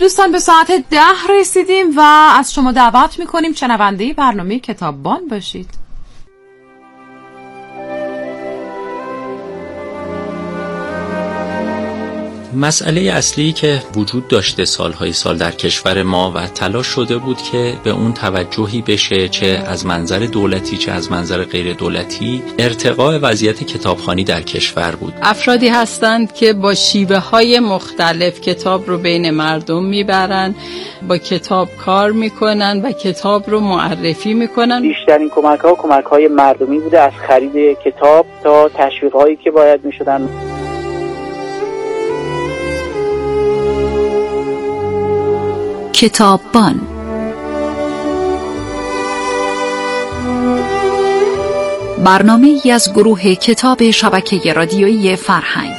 دوستان به ساعت 10 رسیدیم و از شما دعوت میکنیم شنونده برنامه کتاببان باشید. مسئله اصلی که وجود داشته سالهای سال در کشور ما و تلاش شده بود که به اون توجهی بشه، چه از منظر دولتی چه از منظر غیر دولتی، ارتقاء وضعیت کتابخوانی در کشور بود. افرادی هستند که با شیوه های مختلف کتاب رو بین مردم میبرن، با کتاب کار میکنن و کتاب رو معرفی میکنن. بیشترین کمک های مردمی بوده، از خرید کتاب تا تشویق هایی که باید میشدن. کتاببان. برنامه ای از گروه کتاب شبکه رادیویی فرهنگ.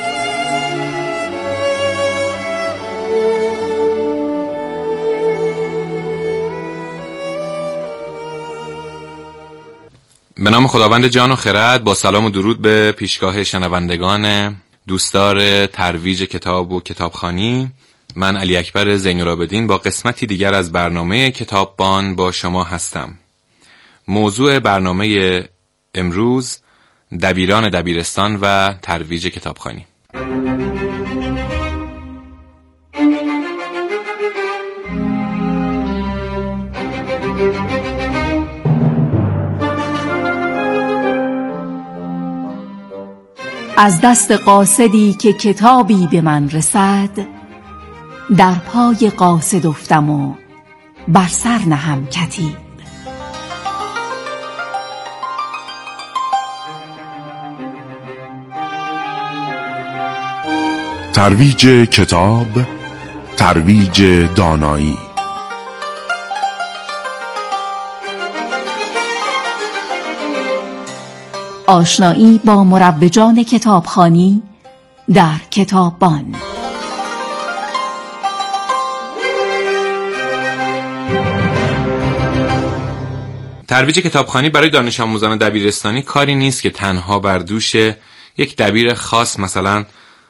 به نام خداوند جان و خرد، با سلام و درود به پیشگاه شنوندگان دوستدار ترویج کتاب و کتابخوانی، من علی اکبر زین‌العابدین با قسمتی دیگر از برنامه کتاببان با شما هستم. موضوع برنامه امروز دبیران دبیرستان و ترویج کتابخوانی. از دست قاصدی که کتابی به من رسد، در پای قاصد افتم و بر سر نهم کتیب. ترویج کتاب، ترویج دانایی. آشنایی با مروجان کتابخوانی در کتاببان. ترویج کتابخوانی برای دانش آموزان دبیرستانی کاری نیست که تنها بر دوش یک دبیر خاص، مثلا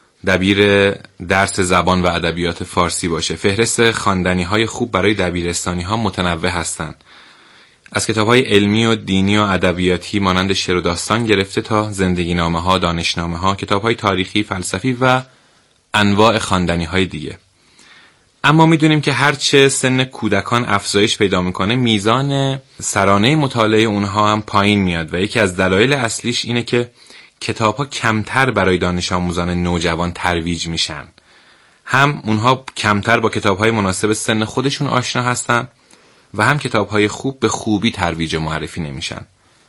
دبیر درس زبان و ادبیات فارسی باشه. فهرست خواندنی‌های خوب برای دبیرستانی‌ها متنوع هستند. از کتاب‌های علمی و دینی و ادبیاتی مانند شعر و داستان گرفته تا زندگی‌نامه‌ها، دانشنامه‌ها، کتاب‌های تاریخی، فلسفی و انواع خواندنی‌های دیگه. اما میدونیم که هرچه سن کودکان افزایش پیدا میکنه، میزان سرانه مطالعه اونها هم پایین میاد و یکی از دلایل اصلیش اینه که کتاب‌ها کمتر برای دانش آموزان نوجوان ترویج میشن. هم اونها کمتر با کتاب‌های مناسب سن خودشون آشنا هستن و هم کتاب‌های خوب به خوبی ترویج و معرفی نمیشن.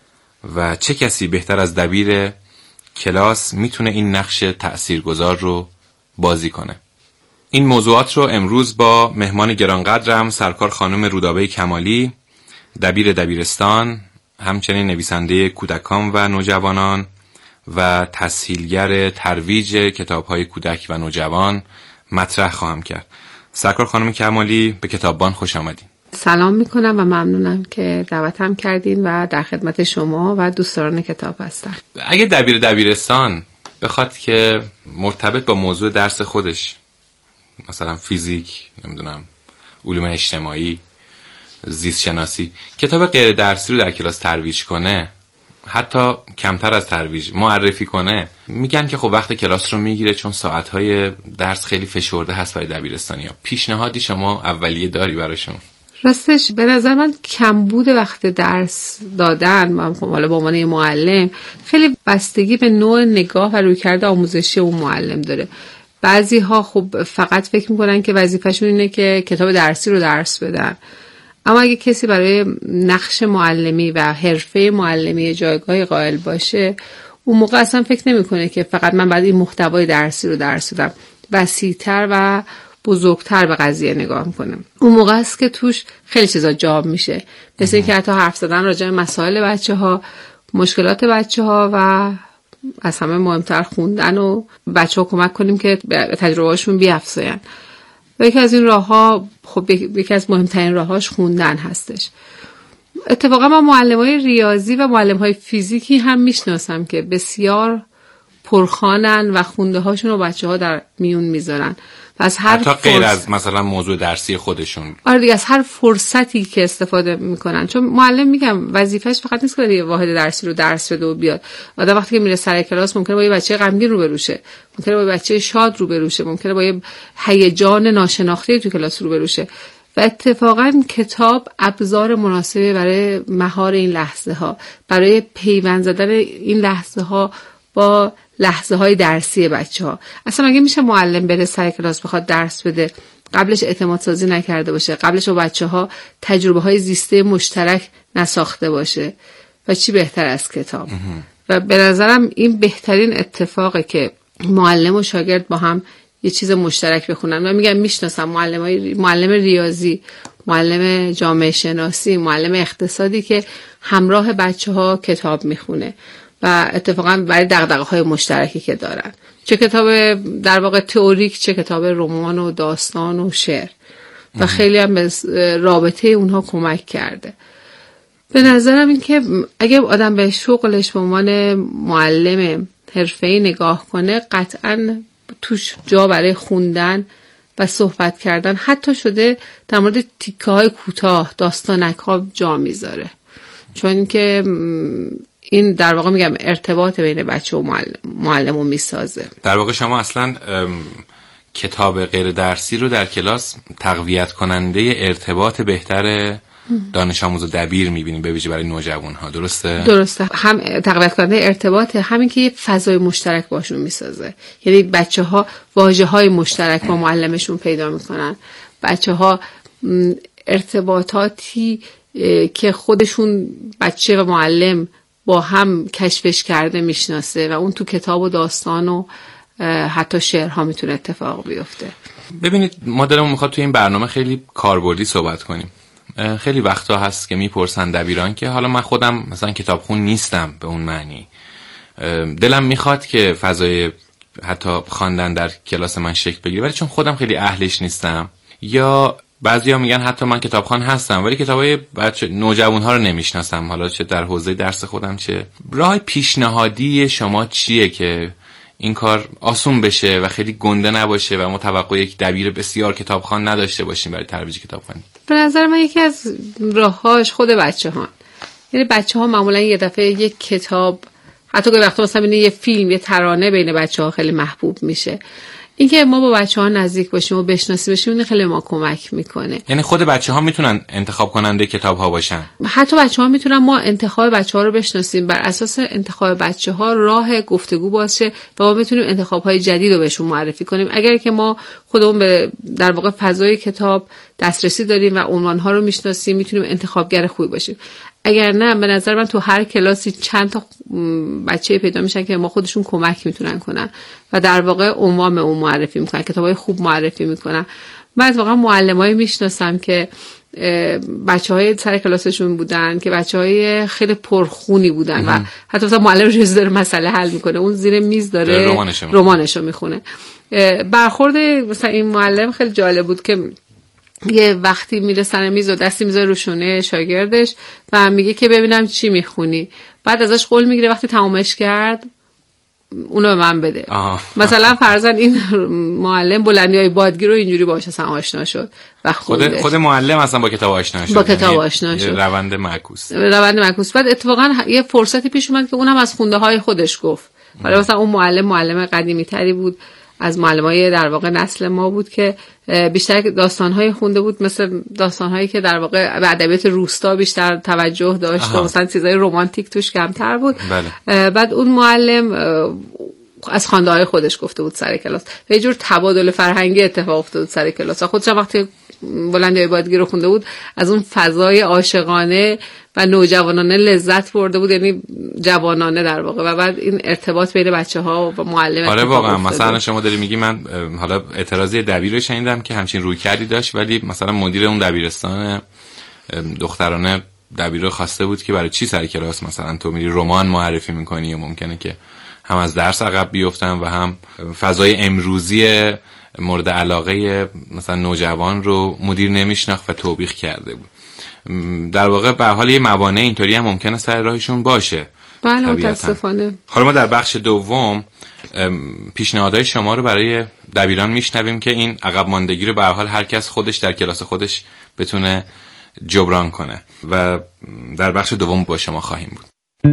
و چه کسی بهتر از دبیر کلاس میتونه این نقش تأثیرگذار رو بازی کنه؟ این موضوعات رو امروز با مهمان گرانقدرم، سرکار خانم رودابه کمالی، دبیر دبیرستان، همچنین نویسنده کودکان و نوجوانان و تسهیلگر ترویج کتاب‌های کودک و نوجوان مطرح خواهم کرد. سرکار خانم کمالی، به کتاببان خوش آمدین. سلام میکنم و ممنونم که دعوتم کردین و در خدمت شما و دوستداران کتاب هستم. اگه دبیر دبیرستان بخواد که مرتبط با موضوع درس خودش، مثلا فیزیک، نمیدونم علوم اجتماعی، زیست شناسی، کتاب غیر درسی رو در کلاس ترویج کنه، حتی کمتر از ترویج معرفی کنه، میگن که خب وقت کلاس رو میگیره چون ساعتهای درس خیلی فشرده هست برای دبیرستانی‌ها. پیشنهادی شما اولیه داری براشون؟ راستش به نظر من کمبود وقت درس دادن، من حالا به عنوان معلم، خیلی بستگی به نوع نگاه و رویکرد آموزشی اون معلم داره. بعضی ها خب فقط فکر میکنن که وظیفه‌شون اینه که کتاب درسی رو درس بدن، اما اگه کسی برای نقش معلمی و حرفه معلمی جایگاه قائل باشه، اون موقع اصلا فکر نمیکنه که فقط من باید این محتوای درسی رو درس بدم، وسیع‌تر و بزرگتر به قضیه نگاه میکنم. اون موقع است که توش خیلی چیزا جاب میشه، مثل اینکه حتی حرف زدن راجع به مسائل بچه‌ها، مشکلات بچه‌ها و از همه مهمتر خوندن و بچه‌ها کمک کنیم که به تجربه‌هاشون بیافزاین. و یکی از این راه‌ها، خب یکی از مهمترین راه‌هاش خوندن هستش. اتفاقا من معلمای ریاضی و معلم‌های فیزیکی هم میشناسم که بسیار پرخوانن و خونده هاشون رو بچه‌ها در میون میذارن و از هر حتی غیر از مثلا موضوع درسی خودشون. آره دیگه، از هر فرصتی که استفاده میکنن. چون معلم میگم وظیفش فقط نیست که واحد درسی رو درس بده و بیاد. آدم وقتی که میره سر کلاس ممکنه با یه بچه غمگین روبروشه، ممکنه با یه بچه شاد روبروشه، ممکنه با یه هیجان ناشناخته تو کلاس روبروشه. و اتفاقا کتاب ابزار مناسبی برای مهار این لحظه ها، برای پیوند زدن این لحظه ها با لحظه های درسی بچه ها. اصلا مگه میشه معلم بره سر کلاس بخواد درس بده قبلش اعتماد سازی نکرده باشه، قبلش با بچه ها تجربه های زیسته مشترک نساخته باشه؟ و چی بهتر از کتاب؟ و به نظرم این بهترین اتفاقه که معلم و شاگرد با هم یه چیز مشترک بخونن. من میگم میشناسم معلم ریاضی، معلم جامعه شناسی، معلم اقتصادی که همراه بچه ها کتاب میخونه و اتفاقا برای دغدغه‌های مشترکی که دارن، چه کتاب در واقع تئوریک، چه کتاب رمان و داستان و شعر، و خیلی هم به رابطه اونها کمک کرده. به نظرم این که اگه آدم به شغلش به عنوان معلم حرفه‌ای نگاه کنه، قطعاً توش جا برای خوندن و صحبت کردن حتی شده در مورد تیکه‌های کوتاه، داستانک‌ها جا میذاره. چون که این در واقع میگم ارتباط بین بچه و معلم رو میسازه. در واقع شما اصلا کتاب غیر درسی رو در کلاس تقویت کننده ارتباط بهتر دانش آموز و دبیر میبینیم، به ویژه برای نوجوان‌ها. درسته؟ هم تقویت کننده ارتباط، همین که یه فضای مشترک باشون میسازه. یعنی بچه‌ها واژه‌های مشترک با معلمشون پیدا میکنن، بچه‌ها ارتباطاتی که خودشون بچه و معلم با هم کشفش کرده میشناسه و اون تو کتاب و داستان و حتی شعرها میتونه اتفاق بیفته. ببینید، ما دلمون میخواد توی این برنامه خیلی کاربردی صحبت کنیم. خیلی وقتا هست که میپرسن دبیران که حالا من خودم مثلا کتابخون نیستم به اون معنی، دلم میخواد که فضای حتی خواندن در کلاس من شکل بگیره، ولی چون خودم خیلی اهلش نیستم، یا بعضیا میگن حتی من کتابخوان هستم ولی کتابای نوجوان‌ها رو نمیشناسم، حالا چه در حوزه درس خودم چه. راه پیشنهادی شما چیه که این کار آسون بشه و خیلی گنده نباشه و ما توقع یک دبیر بسیار کتابخوان نداشته باشیم برای ترویج کتابخوانی؟ به نظر من یکی از راه‌هاش خود بچه‌ها، یعنی بچه‌ها معمولا یه دفعه یک کتاب، حتی که وقتی مثلا یه فیلم، یه ترانه بین بچه‌ها خیلی محبوب میشه. اینکه ما با بچه‌ها نزدیک باشیم و بشناسیمشون، این خیلی ما کمک میکنه. یعنی خود بچه‌ها میتونن انتخاب کننده کتاب‌ها باشن. حتی بچه‌ها میتونن ما انتخاب بچه‌ها رو بشناسیم، بر اساس انتخاب بچه‌ها راه گفتگو باشه و ما میتونیم انتخاب‌های جدید رو بهشون معرفی کنیم. اگر که ما خودمون به در واقع فضای کتاب دسترسی داریم و عنوان‌ها رو میشناسیم، میتونیم انتخابگر خوبی باشیم. اگر نه، به نظر من تو هر کلاسی چند تا بچه پیدا میشن که ما خودشون کمک میتونن کنن و در واقع عنوان اون معرفی میکنن، کتابای خوب معرفی میکنن. من واقعا معلمایی میشناسم که بچهای سر کلاسشون بودن که بچهای خیلی پرخونی بودن و حتی مثلا معلم ریاضی داره مسئله حل میکنه، اون زیر میز داره رمانشو میخونه. برخورد مثلا این معلم خیلی جالب بود که یه وقتی میره سر میز و دستی میذاره رو شونه شاگردش و میگه که ببینم چی میخونی، بعد ازش قول میگیره وقتی تمامش کرد اونو به من بده. مثلا فرضاً این معلم بلندیای بادگیر رو اینجوری باهاش اصلا آشنا شد و خود معلم اصلا با کتاب آشنا شد. با کتاب آشنا شد. روند معکوس. بعد اتفاقا یه فرصتی پیش اومد که اونم از خونده های خودش گفت. ولی مثلا اون معلم قدیمی تری بود، از معلمای در واقع نسل ما بود که بیشتر داستان‌های خونده بود، مثل داستان‌هایی که در واقع به ادبیات روستا بیشتر توجه داشت و مثلا چیزای رمانتیک توش کمتر بود. بعد اون معلم از خوانده‌های خودش گفته بود سر کلاس و یه جور تبادل فرهنگی اتفاق افتاد سر کلاس. خودش وقتی بلندیای بادگیر رو خونده بود از اون فضای عاشقانه و نوجوانانه لذت برده بود، یعنی جوانانه در واقع، و بعد این ارتباط بین بچه‌ها و معلم. آره واقعا مثلا شما داری میگی، من حالا اعتراضی دبیر رو شنیدم که همچین رویکردی داشت، ولی مثلا مدیر اون دبیرستان دخترانه دبیر رو خواسته بود که برای چی سر کلاس مثلا تو میری رمان معرفی میکنی، ممکنه که هم از درس عقب بیفتن و هم فضای امروزی مورد علاقه مثلا نوجوان رو مدیر نمیشناخت و توبیخ کرده بود. در واقع به حال یه موانع اینطوری هم ممکنه سر راهشون باشه بله طبیعتاً. متاسفانه. حالا ما در بخش دوم پیشنهادهای شما رو برای دبیران میشنویم که این عقب ماندگی رو به هر حال هر کس خودش در کلاس خودش بتونه جبران کنه و در بخش دوم با شما خواهیم بود.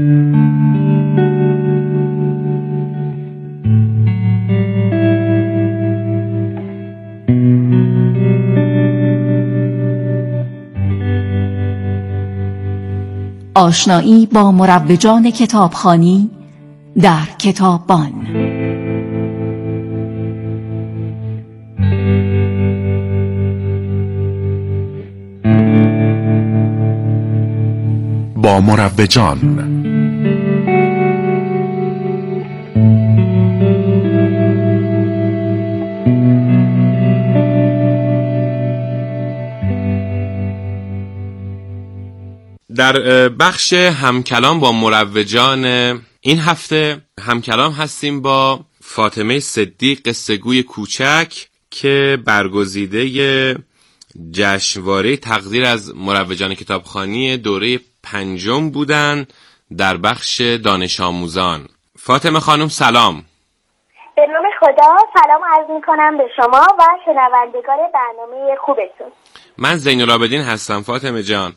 آشنایی با مروجان کتابخوانی در کتاببان. با مروجان. در بخش همکلام با مروجان این هفته همکلام هستیم با فاطمه صدیق قصه‌گوی کوچک که برگزیده جشنواره تقدیر از مروجان کتابخوانی دوره 5 بودن در بخش دانش آموزان. فاطمه خانم سلام. به نام خدا سلام عرض می‌کنم به شما و شنوندگان برنامه خوبتون. من زین‌العابدین هستم فاطمه جان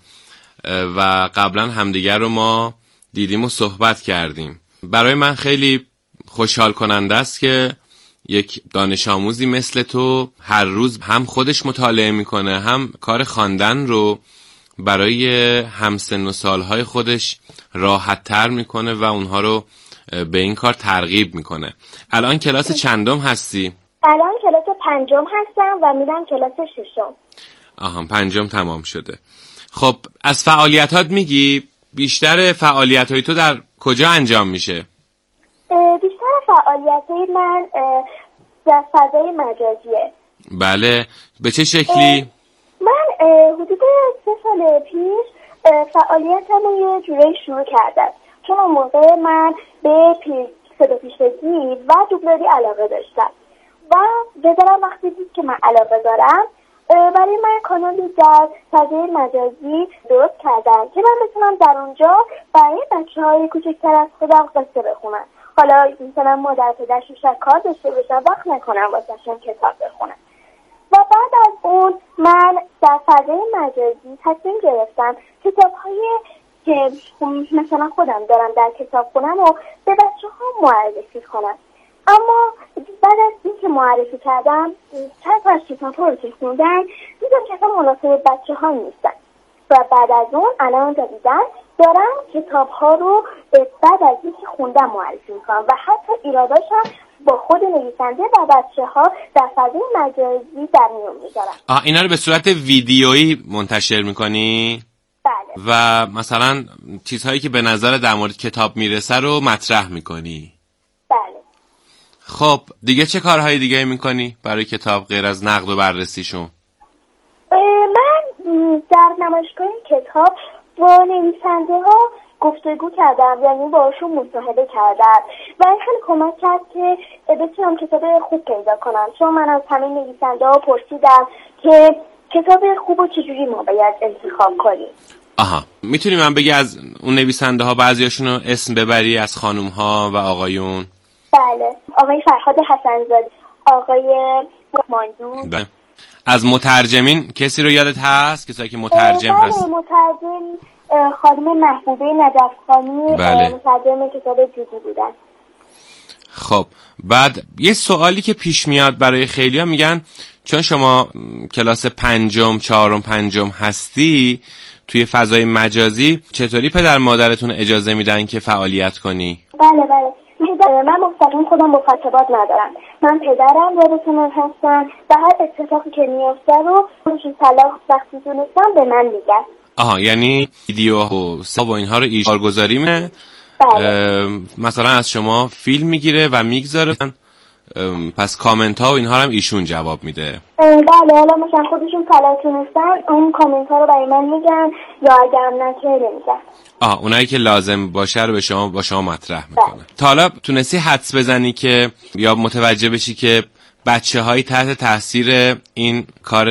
و قبلا همدیگر رو ما دیدیم و صحبت کردیم. برای من خیلی خوشحال کننده است که یک دانش آموزی مثل تو هر روز هم خودش مطالعه میکنه هم کار خواندن رو برای همسن و سالهای خودش راحت تر میکنه و اونها رو به این کار ترغیب میکنه. الان کلاس چندم هستی؟ الان کلاس 5 هستم و میرم کلاس 6. آها 5 تمام شده. خب از فعالیتات میگی؟ بیشتر فعالیتای تو در کجا انجام میشه؟ بیشتر فعالیتای من در فضای مجازیه. بله. به چه شکلی؟ من حدود 3 سال پیش فعالیتم رو یه جوری شروع کردم، چون اون موقع من به صدا پیشگی و دوبلوری علاقه داشتم و جدارم وقتی دید که من علاقه دارم برای من کانالی در فضای مجازی درست کردم که من بتونم در اونجا برای بچه‌های کوچکتر از خودم قصه بخونم. حالا مثلا مادر پدرشون کار داشته باشن وقت نکنم واسهشون کتاب بخونم. و بعد از اون من در فضای مجازی تصمیم گرفتم کتاب‌های که مثلا خودم دارم در کتابخونه‌م رو به بچه‌ها معرفی کنم. اما بعد از اینکه معرفی کردم چند تا از کتاب‌ها رو که خوندم دیدم که اصلا مناسب بچه‌ها نیستن و بعد از اون الان جدیداً دارم کتاب‌ها رو بعد از اینکه خوندم معرفی می‌کنم و حتی ایراداشم با خود نویسنده و بچه‌ها در فضای مجازی در میون می‌ذارم. اینا رو به صورت ویدیویی منتشر می‌کنی؟ بله. و مثلا چیزهایی که به نظر در مورد کتاب میرسه رو مطرح می‌کنی؟ بله. خب دیگه چه کارهای دیگه می‌کنی برای کتاب غیر از نقد و بررسیشون؟ من در نمایشگاه کتاب با نویسنده‌ها گفتگو کردم، یعنی باشون مصاحبه کردم و این خیلی کمک کرد که بتونم کتاب خوب پیدا کنم، چون من از همه نویسنده‌ها پرسیدم که کتاب خوب رو چجوری ما باید انتخاب کنیم. آها، میتونی من بگی از اون نویسنده ها بعضیاشون رو اسم ببری، از خانوم ها و آقایون؟ بله، آقای فرهاد حسن‌زاده، آقای ماندود. بله. از مترجمین کسی رو یادت هست؟ کسایی که مترجم هست؟ بله، مترجم خانم محبوبه نجفخانی. بله. مترجم کتاب جدی بودن. خب بعد یه سوالی که پیش میاد برای خیلی‌ها، میگن چون شما کلاس 5 4 5 هستی توی فضای مجازی، چطوری پدر مادرتون اجازه میدن که فعالیت کنی؟ بله من مستقیم خودم مخاطبات ندارم. من پدرم یادتون هستم و هر اتفاقی که میفته رو خودشون صلاح وقتی دونستم به من میگن. آها، یعنی ویدیو و اینها رو کارگزاری میکنه. بله. مثلا از شما فیلم میگیره و میگذاره، پس کامنت ها و اینها هم ایشون جواب میده. بله، حالا مثلا خودشون صلاح تونستن اون کامنت ها رو برای من میگن یا اگر هم نکنه نمیگن. اونایی که لازم باشه رو با شما مطرح میکنه. تا حالا تونستی حدس بزنی که یا متوجه بشی که بچه‌هایی تحت تاثیر این کار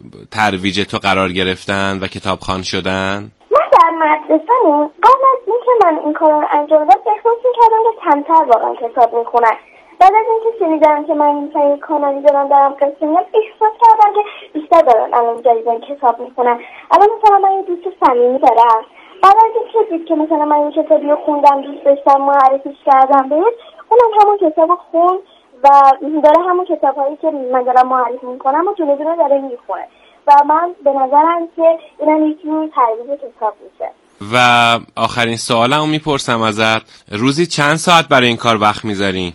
ترویج تو قرار گرفتن و کتابخوان شدن؟ من در مدرسه قبل از اینکه که من این کار رو انجام دادم احساس میکردم که کمتر واقعا کتاب میخونن. بعد از اینکه شنیدم که من مثلا کانالی دارم قصه میگم احساس کردم که بیشتر دارن الان جدیدن کتاب میخونن. الان مثلا من یه دوست صمیمی دارم، بعد از اینکه دید که مثلا من این کتابی رو خوندم دوست داشتم معرفیش کردم بهش، اونم همون کتاب رو خوند و داره همون کتاب‌هایی که من دارم معرفی میکنم و دونه دونه داره میخونه و من به نظرم که اینم یک جور ترویج کتاب میشه. و آخرین سوالمو میپرسم ازت، روزی چند ساعت برای این کار وقت میذاری؟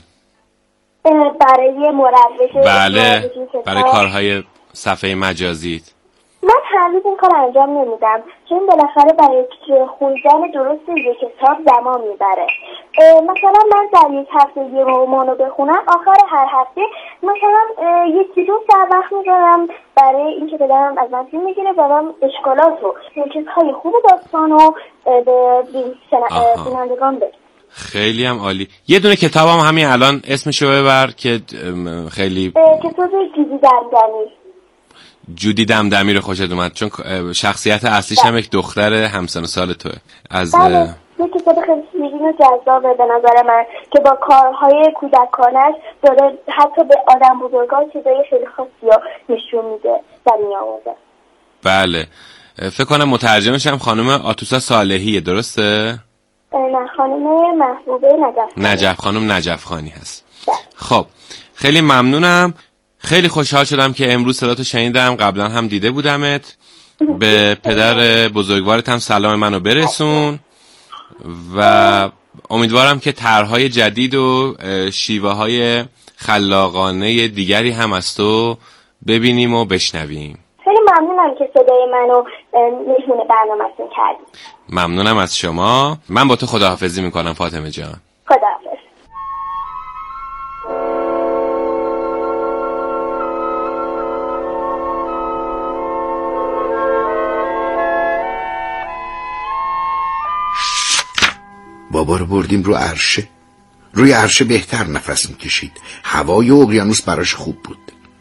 برای مروج؟ بله، برای کارهای صفحه مجازیت. من هر روز این کار انجام نمیدم چون بالاخره برای خوندن درست یک کتاب زمان میبره. مثلا من در یک هفته یه رمان رو بخونم، آخر هر هفته مثلا 1-2 ساعت وقت میذارم برای اینکه بدنم از من فیلم میگیره و من اشکالات و چیزهای خوب داستان رو به بینندگان بگم. خیلی هم عالی. یه دونه کتاب هم همین الان اسمشو ببر که خیلی کتاب جودی دمدمی. جودی دمدمی رو خوشت اومد چون شخصیت اصلیش هم یک دختر همسن و سال توه. از یه کتاب خیلی شیرین و جذابه به نظر من که با کارهای کودکانش داره حتی به آدم بزرگان چیزای خیلی خاصی رو نشون میده و میآورده. بله، فکر کنم مترجمش هم خانم آتوسا صالحیه، درسته؟ نه، خانم محبوبه نجف خانم نجف خانی هست. خب خیلی ممنونم، خیلی خوشحال شدم که امروز صداتو شنیدم، قبلا هم دیده بودمت. به پدر بزرگوارت هم سلام منو برسون و امیدوارم که طرح‌های جدید و شیوه‌های خلاقانه دیگری هم از تو ببینیم و بشنویم. خیلی ممنونم که صدای منو مهمون برنامه‌تون کردید. ممنونم از شما. من با تو خداحافظی میکنم فاطمه جان. خداحافظ. بابا رو بردیم رو عرشه. روی عرشه بهتر نفس میکشید. هوای اقیانوس براش خوب بود.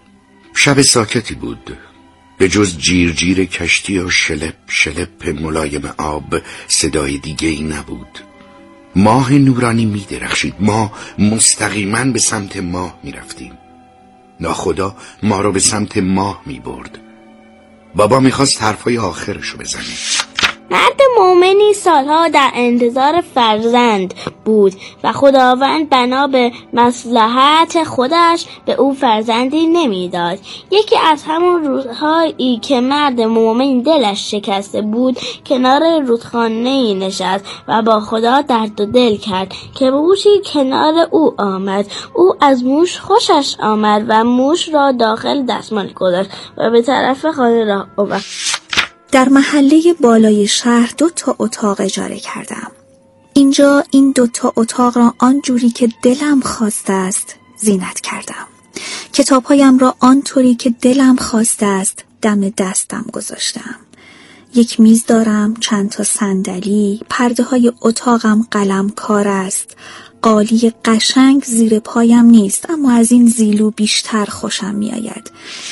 شب ساکتی بود، به جز جیر جیر کشتی و شلپ شلپ ملایم آب صدای دیگه ای نبود. ماه نورانی می درخشید. ما مستقیما به سمت ماه می رفتیم. ناخدا ما رو به سمت ماه می برد. بابا می خواست حرفای آخرشو بزنه. مرد مومنی سالها در انتظار فرزند بود و خداوند بنا به مصلحت خودش به او فرزندی نمیداد. یکی از همون روزهایی که مرد مومن دلش شکسته بود کنار رودخانه‌ای نشست و با خدا درد و دل کرد که موشی کنار او آمد. او از موش خوشش آمد و موش را داخل دستمال گذاشت و به طرف خانه راه آورد. در محله بالای شهر 2 اتاق اجاره کردم. اینجا این 2 اتاق را آنجوری که دلم خواسته است زینت کردم. کتابهایم را آنطوری که دلم خواسته است دم دستم گذاشتم. یک میز دارم، چند تا صندلی، پرده های اتاقم قلم کار است. قالی قشنگ زیر پایم نیست، اما از این زیلو بیشتر خوشم می آید.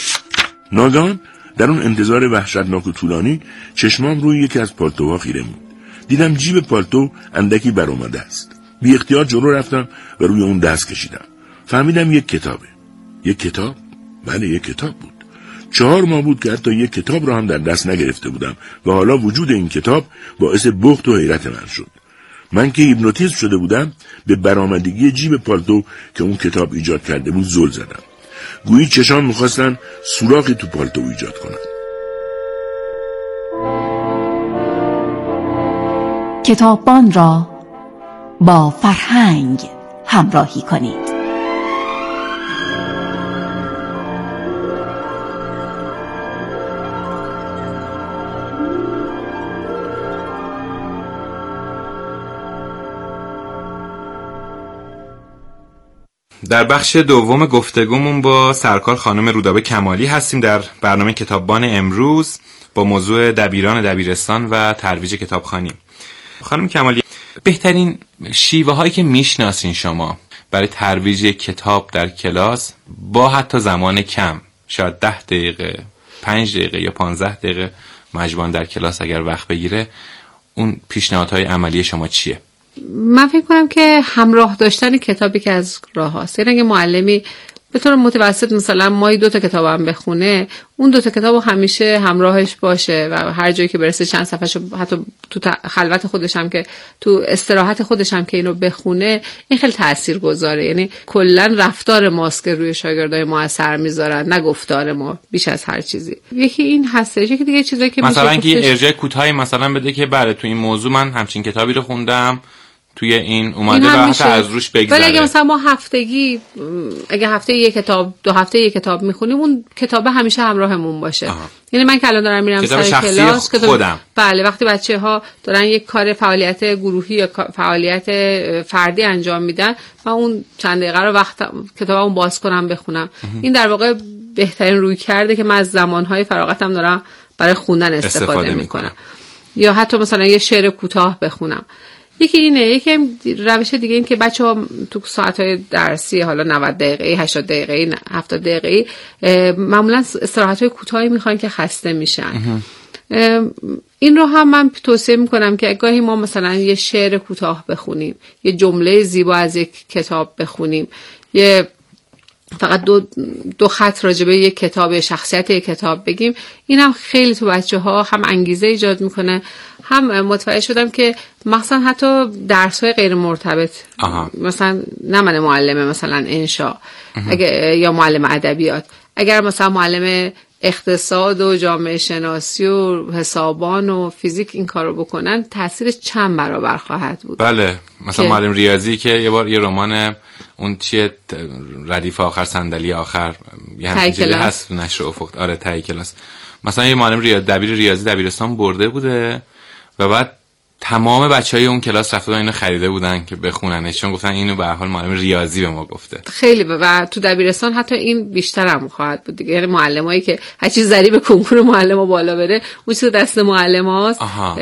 ناگهان در اون انتظار وحشتناک و طولانی چشمام روی یکی از پالتوها خیره بود. دیدم جیب پالتو اندکی بر اومده است. بی اختیار جلو رفتم و روی اون دست کشیدم. فهمیدم یک کتابه. یک کتاب؟ بله، یک کتاب بود. 4 ماه بود که حتی یک کتاب را هم در دست نگرفته بودم و حالا وجود این کتاب باعث بهت و حیرت من شد. من که هیپنوتیزم شده بودم به برآمدگی جیب پالتو که اون کتاب ایجاد کرده بود زل زدم. گویی چشام میخواستن سوراخی تو پالتو ایجاد کنن. کتاببان را با فرهنگ همراهی کنید. در بخش دوم گفتگومون با سرکار خانم رودابه کمالی هستیم در برنامه کتاببان امروز با موضوع دبیران دبیرستان و ترویج کتابخوانی. خانم کمالی، بهترین شیوه هایی که میشناسین شما برای ترویج کتاب در کلاس با حتی زمان کم، شاید 10 دقیقه 5 دقیقه یا 15 دقیقه مجموعاً در کلاس اگر وقت بگیره، اون پیشنهادهای عملی شما چیه؟ من فکر کنم که همراه داشتن کتابی که از راه هاست. یعنی اگه معلمی به طور متوسط مثلا ماهی 2 کتاب هم بخونه، اون 2 کتابو همیشه همراهش باشه و هر جایی که برسه چند صفحه‌شو حتی تو خلوت خودش هم که تو استراحت خودش هم که اینو بخونه، این خیلی تاثیرگذاره. یعنی کلا رفتار ماست که روی شاگردای ما اثر میذارن، نه گفتار ما بیش از هر چیزی. یکی این هستش، یکی دیگه چیزایی که مثلا اینکه ارجاع کوتاهی مثلا بده که بله تو این موضوع من همچین کتابی رو خوندم، توی این اومده و حتی از روش بگذره. ولی اگه مثلا ما هفتگی، اگه هفته یک کتاب، 2 هفته یک کتاب میخونیم، اون کتاب همیشه همراهمون باشه. یعنی من که الان دارم میرم سر کلاس خودم. بله، وقتی بچه‌ها دارن یک کار فعالیت گروهی یا فعالیت فردی انجام میدن، من اون چند دقیقه رو وقت کتابمو باز کنم بخونم. این در واقع بهترین روی کرده که من از زمانهای فراغتم دارم برای خوندن استفاده میکنم. یا حتی مثلا یه شعر کوتاه بخونم. یکی اینه. یکی روش دیگه این که بچه‌ها تو ساعت‌های درسی، حالا 90 دقیقه‌ای، 80 دقیقه‌ای، 70 دقیقه‌ای، معمولا استراحت‌های کوتاهی میخوان که خسته میشن. این رو هم من توصیه میکنم که گاهی ما مثلا یه شعر کوتاه بخونیم، یه جمله زیبا از یک کتاب بخونیم، یه فقط دو خط راجبه یک کتاب، شخصیت یک کتاب بگیم. این هم خیلی تو بچه‌ها هم انگیزه ایجاد میکنه، هم متوجه شدم که مثلا حتی درس‌های غیر مرتبط، مثلا نه من معلم مثلا انشا یا معلم ادبیات، اگر مثلا معلم اقتصاد و جامعه شناسی و حسابان و فیزیک این کارو بکنن، تاثیر چند برابر خواهد بود. بله، مثلا معلم ریاضی که یه بار یه رمان اون چیه، ردیف آخر صندلی آخر، یه همچین چیزی هست نشر افق، آره ته کلاس، مثلا یه معلم دبیر ریاضی دبیرستان برده بوده و بعد تمام بچهای اون کلاس رفته اینو خریده بودن که بخوننش، چون گفتن اینو به هر حال معلم ریاضی به ما گفته. خیلی و تو دبیرستان حتی این بیشتر هم خواهد بود دیگه. یعنی معلمایی که هر چیز ضریب کنکور معلم‌ها بالا بره، اون چیز دست معلم‌هاست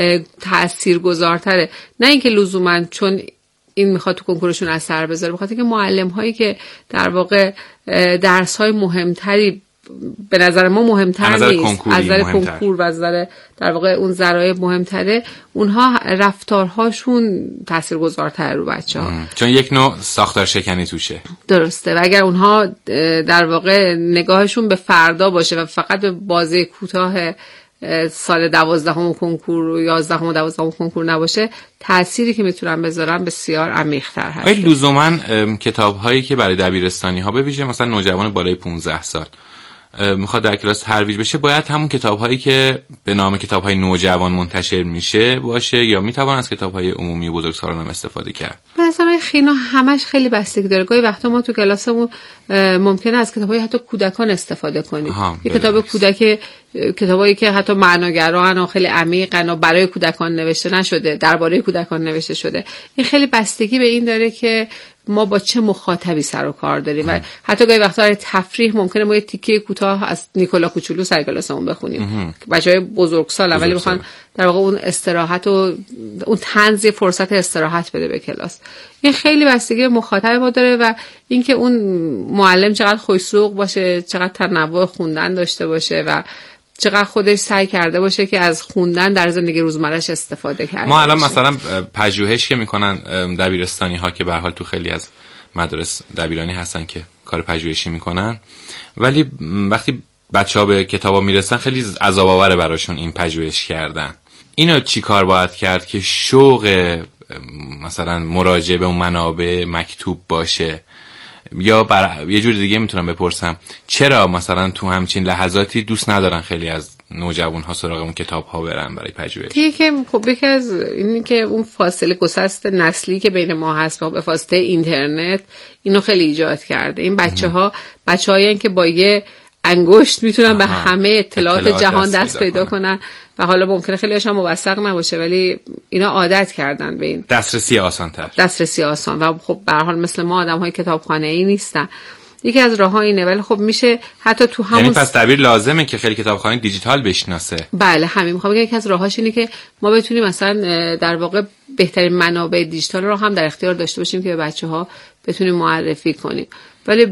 تاثیرگذارتره. نه اینکه لزوما چون این میخواد تو کنکورشون اثر بذاره، بخاطر اینکه معلم‌هایی که در واقع درس‌های مهمتری به نظر ما مهمتر نیست، از نظر کنکور و از نظر در واقع اون ذرایع مهمتره، اونها رفتارهاشون تاثیرگذارتر رو بچه‌ها، چون یک نوع ساختار شکنی توشه. درسته. و اگر اونها در واقع نگاهشون به فردا باشه و فقط به بازه کوتاه سال 12 کنکور و 11 و 12 کنکور نباشه، تأثیری که میتونن بذارن بسیار عمیق‌تر هست. آیا لزوما کتاب‌هایی که برای دبیرستانی‌ها به ویژه مثلا نوجوان بالای 15 سال میخواد در کلاس ترویج بشه، باید همون کتاب‌هایی که به نام کتاب‌های نوجوان منتشر میشه باشه، یا میتوان از کتاب‌های عمومی بزرگسالان هم استفاده کرد؟ مثلا خیلی همش خیلی بستگی داره. گاهی وقتا ما تو کلاسمون ممکنه از کتاب‌های حتی کودکان استفاده کنیم. یه کتاب کودک، کتابایی که حتی معناگران و خیلی عمیقن و برای کودکان نوشته نشده، درباره کودکان نوشته شده. این خیلی بستگی به این داره که ما با چه مخاطبی سر و کار داریم. و حتی گاهی وقتا برای تفریح ممکنه ما یه تیکه کوتاه از نیکولا کوچولو سر کلاسمون بخونیم. بچهای بزرگسال ولی میخوان در واقع اون استراحت و اون طنز فرصت استراحت بده به کلاس. این خیلی بستگی به مخاطب ما داره و اینکه اون معلم چقدر خوش‌ذوق باشه، چقدر تنوع خوندن داشته باشه و چقدر خودش سعی کرده باشه که از خوندن در زندگی روزمره‌اش استفاده کنه. ما الان مثلا پژوهش که میکنن دبیرستانی ها که به هر حال تو خیلی از مدارس دبیرانی هستن که کار پژوهشی میکنن، ولی وقتی بچه‌ها به کتابا میرسن خیلی عذاب‌آوره براشون این پژوهش کردن. اینو چی کار باید کرد که شوق مثلا مراجعه به اون منابع مکتوب باشه؟ یا یه جور دیگه میتونم بپرسم چرا مثلا تو همچین لحظاتی دوست ندارن خیلی از نوجوان ها سراغ اون کتاب ها برن برای پژوهش؟ که خب یکی از اینی که اون فاصله گسست نسلی که بین ما هست به واسطه اینترنت اینو خیلی ایجاد کرده. این بچه‌هایی که با یه انگشت میتونن به همه اطلاعات جهان دست پیدا کنن و حالا ممکنه خیلی هاشون موثق نباشه ولی اینا عادت کردن به این دسترسی آسان و خب به هر حال مثل ما آدم‌های کتابخانه‌ای نیستن. یکی از راه‌ها اینه، ولی خب میشه حتی تو همون، یعنی پس دبیر لازمه که خیلی کتابخانه دیجیتال بشناسه. بله همین میخوام بگم یکی از راه‌هاش اینه که ما بتونیم مثلا در واقع بهترین منابع دیجیتال رو هم در اختیار داشته باشیم که به بچه‌ها بتونیم معرفی کنیم. ولی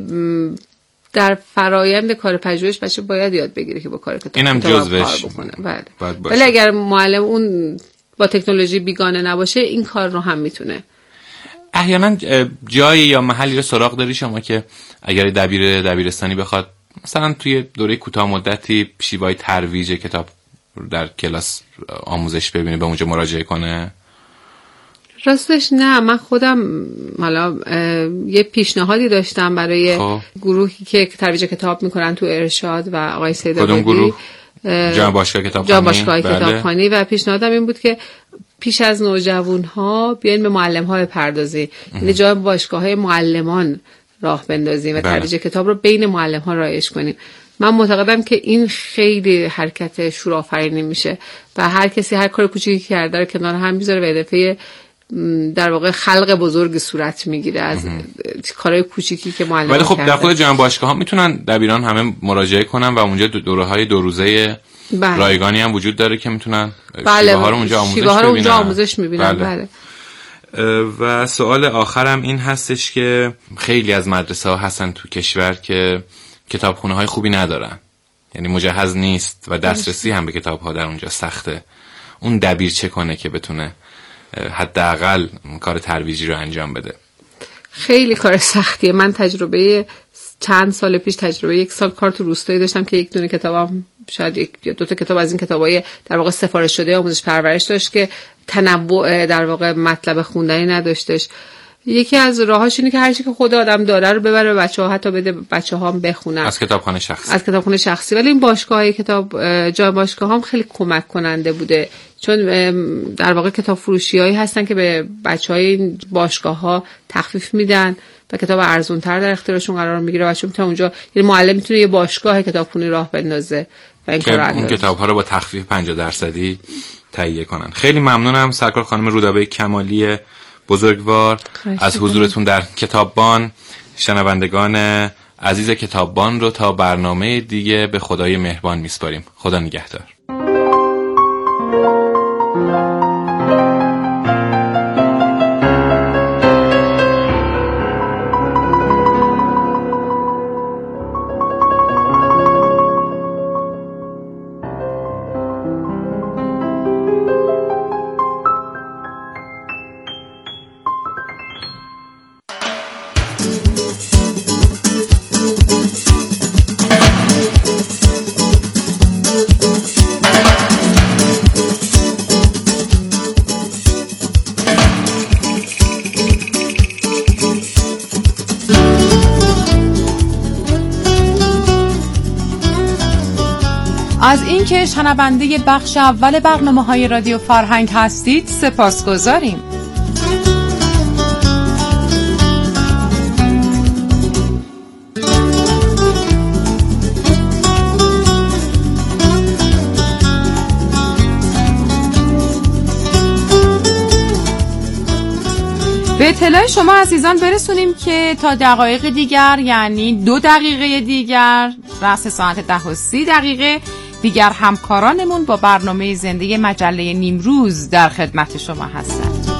در فرایند کار پژوهش بچه باید یاد بگیره که با کار کتاب اینم جزوش بکنه. بله. ولی اگر معلم اون با تکنولوژی بیگانه نباشه این کار رو هم میتونه. احیانا جایی یا محلی رو سراغ داری شما که اگر دبیرستانی بخواد مثلا توی دوره کوتاه مدتی شیوه‌های ترویج کتاب در کلاس آموزش ببینه به اونجا مراجعه کنه؟ راستش نه، من خودم حالا یه پیشنهادی داشتم برای گروهی که ترویج کتاب میکنن تو ارشاد و آقای سیدآبادی. کدوم گروه؟ جامعه باشگاه کتابخوانی. و پیشنهادم این بود که پیش از نوجوان‌ها بیاین به معلم‌ها بپردازی، یعنی جای باشگاه‌های معلمان راه بندازیم و ترویج کتاب رو بین معلم‌ها رایج کنیم. من معتقدم که این خیلی حرکت شورآفرینی میشه و هر کسی هر کار کوچیکی کرده رو کنار هم میذاره و هدف در واقع خلق بزرگی صورت میگیره از کارهای کوچیکی که معلم ولی خب کرده. در خود جمع باشگاه ها میتونن دبیران همه مراجعه کنن و اونجا دوره‌های 2 روزه رایگانی هم وجود داره که میتونن شیوه ها رو اونجا آموزش میبینن. بله. و سوال آخرم این هستش که خیلی از مدرسه ها هستن تو کشور که کتابخونه های خوبی ندارن، یعنی مجهز نیست و دسترسی هم به کتاب ها در اونجا سخته. اون دبیر چه کنه که بتونه حداقل کار ترویجی رو انجام بده؟ خیلی کار سختیه. من تجربه چند سال پیش 1 سال کار تو روستایی داشتم که یک دونه کتابم شاید 1 یا 2 تا کتاب از این کتابای در واقع سفارش شده آموزش پرورش داشت که تنوع در واقع مطلب خوندنی نداشتش. یکی از راهاش اینه که هر چی که خود آدم داره رو ببره به بچه‌ها، حتی بده بچه‌ها هم بخونن از کتابخونه شخصی. ولی این باشگاه‌های جای باشگاه هم خیلی کمک کننده بوده، چون در واقع کتاب فروشیایی هستن که به بچه‌های این باشگاه‌ها تخفیف میدن و کتاب ارزان‌تر در اختیارشون قرار میگیره. بچه‌ها میتونن اونجا، یعنی معلم میتونه یه باشگاه کتابخونی راه بندازه و این کارو اون کتاب‌ها رو با تخفیف 50% تهیه کنن. خیلی ممنونم سرکار خانم رودابه کمالی بزرگوار از حضورتون در کتاببان. شنوندگان عزیز کتاببان رو تا برنامه دیگه به خدای مهربان میسپاریم. خدا نگهدار. از اینکه شنونده بخش اول برنامه‌های رادیو فرهنگ هستید سپاسگزاریم. به اطلاع شما عزیزان برسونیم که تا دقایق دیگر، یعنی 2 دقیقه دیگر، رأس ساعت 10:30 دیگر همکارانمون با برنامه زنده مجله نیمروز در خدمت شما هستند.